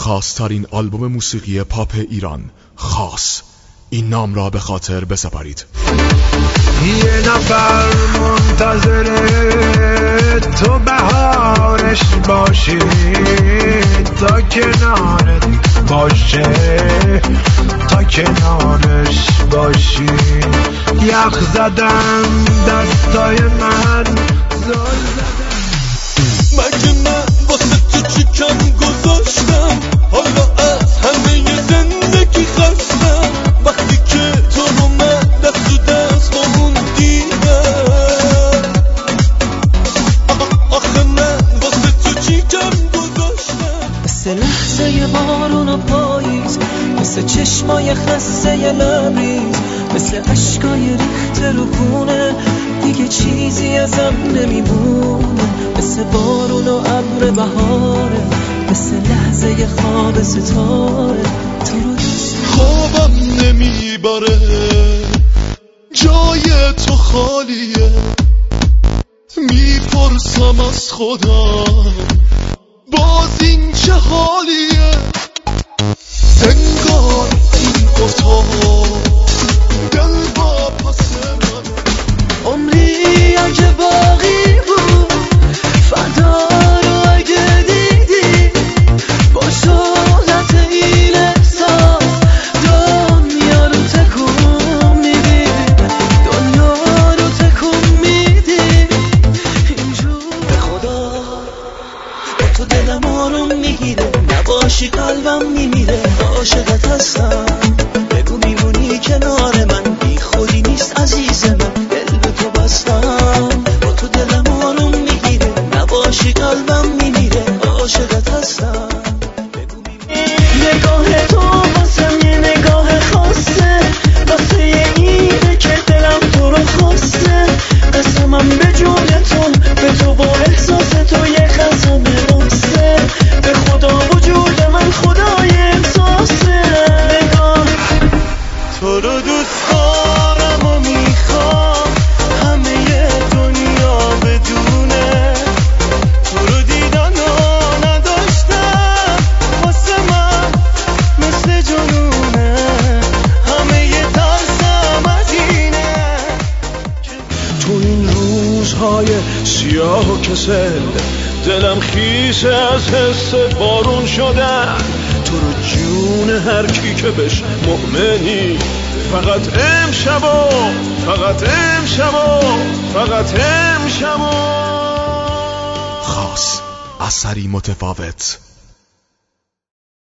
خاص‌ترین آلبوم موسیقی پاپ ایران، خاص، این نام را به خاطر بسپارید. یه نفر منتظر تو بهارش باشی، تا کنارت باشه، تا کنارش باشی. یخ زدم دستای من، زل زدم. مگه من واسه تو چی کم گذاشتم؟ حالا از همه زندگی خستم، وقتی که تو رو من دست و دست با اون دیدم. آخه من واسه تو چی کم گذاشتم؟ مثل لحظه بارون و پاییز، مثل چشمای خسته لبریز، مثل عشقای ریخته رو خونه، دیگه چیزی ازم نمیمونه. مثل بارون و ابر بهاره، مثل لحظه خواب ستاره. تو رو دوست خوابم نمیبره، جای تو خالیه. میپرسم از خودم باز این چه حالیه؟ انگار این اتاق دل با پس منه. عمری اگه باقی بود فردا رو اگه دیدی، با شهرت این احساس دنیا رو تکون میدی، دنیا رو تکون میدی. اینجور به خدا با تو دلم آروم میگیره، نباشی قلبم میمیره. عاشقت هستم، بگو میمونی کنار من، بی خودی نیست عزیز من، دل به تو بستم. با تو دلم آروم میگیره، نباشی قلبم میمیره. عاشقت هستم، بگو میمونی. نگاه تو واسم یه نگاه خاصه، واسه یه اینه که دلم تو رو خواسته. قسمم به جون تو، به تو با احساس تو یه خزم راسته. به خدا وجود من خدای احساسه. نگاه تو رو دوست دارم و میخوام همه دنیا بدونه، تو رو دیدن و نداشتم واسه من مثل جنونه. همه ترسم از اینه تو این روزهای سیاه و کسل، دلم خیس از حس بارون شدن. تو رو جون هر کی که بهش مؤمنی، فقط امشبا، فقط امشبا، فقط امشبا. خاص، اثری متفاوت.